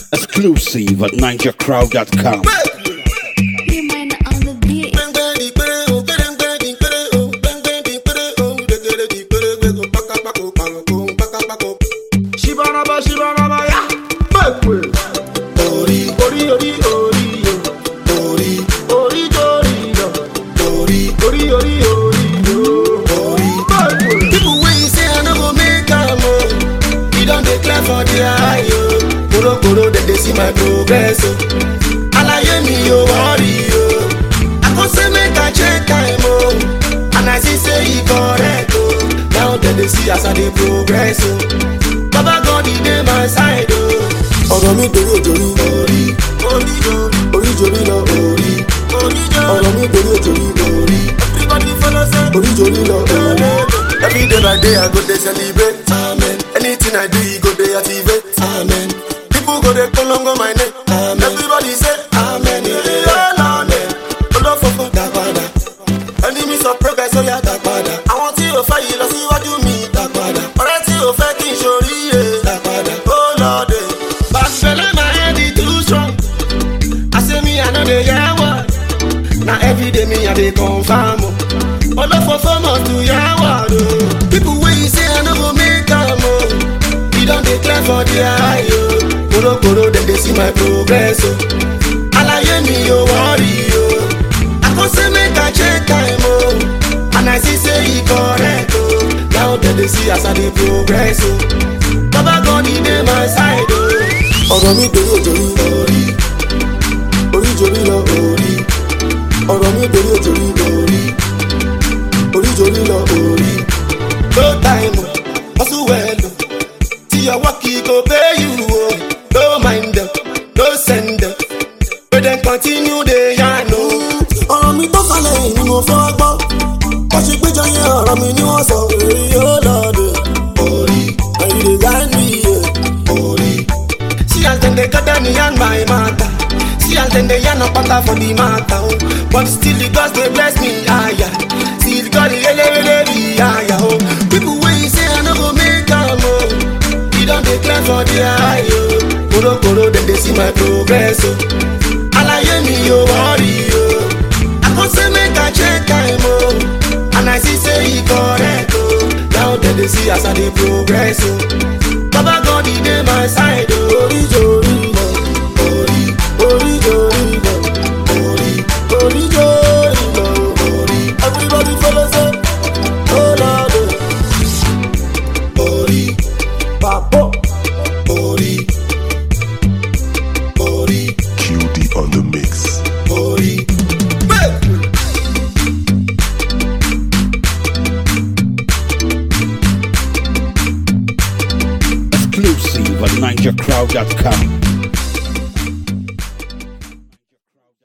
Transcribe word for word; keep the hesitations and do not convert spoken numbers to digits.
Exclusive at ninja crowd dot com. For the eye, oh, poro poro, then they see my progress, oh. Alaye me, oh, worry, oh. I can say make I check time, oh, and I see say he correct, oh. Now then they see as I dey progress, oh. Baba God, he dey my side, oh. Ọ̀rọ̀ mi torí òjòrí, orí, orí jo, orí jorí lọ, orí, orí jo. Ọ̀rọ̀ mi torí òjòrí, orí. Everybody follow say, orí jorí lọ, orí. Every day by day I go dey celebrate, amen. Anything I do, you go dey activate, amen. People go dey kolongo my name, amen. Everybody say, amen. Yeah, amen. Olófòfò dá padà, enemies of progress ó yá dá padà. Àwọn tí ò fẹ́ yìí lọ síwájú mi dá padà. Ọ̀rẹ́ tí ò fẹ́ kí n ṣoríire dá padà. Oh Lord, Barcelona my head is too strong. I say me I no dey hear word. Na everyday me I dey confirm. Olófòfò must do hear word. People wey you say I no go make am o. Don't dey clear for the eye, oh. Poro poro, then they see my progress, oh. Alaye me, oh, worry, oh. I can say make I check time, oh, and I see say he correct, oh. Now then they see as I dey progress, oh. Baba God, he dey my side, oh. Ọ̀rọ̀ mi torí òjòrí, orí, orí jorí lọ, orí. Ọ̀rọ̀ mi torí òjòrí, orí, orí jorí lọ, orí. No time, hustle well, oh. Your work he go pay you, oh. Don't mind them, don't send them, but then continue the yarn, oh. Ọ̀rọ̀ mi tó kalẹ̀ yìí ni mo fẹ́ gbọ́. Wọ́n ṣe péjọ yẹn ọ̀rọ̀ mi ni wọ́n sọ. Èyí ó lọ́dọ̀ orí, ẹ̀yìn lè guide me, orí. See as dem dey gather me and my matter. See as dem dey yarn up matter for the matter, oh. But still the gods dey bless me, aya. Still God dey elevate me, aya, oh. People wey you say I no go make am, oh. Don't dey clear for the eye, oh. Poro poro, then they see my progress, oh. Alaye me, oh, worry, oh. I can say make I check time, oh, and I see say he correct, oh. Now then they see as I dey progress, oh. Baba God, he dey my side, oh. Ori jori lo, ori, ori jori lo, ori, ori jori lo, ori. Everybody follow say, oh Lord, oh. Ori. Papo, Ori, Ori, Q D on the mix. Ori, Exclusive at ninja crowd dot com.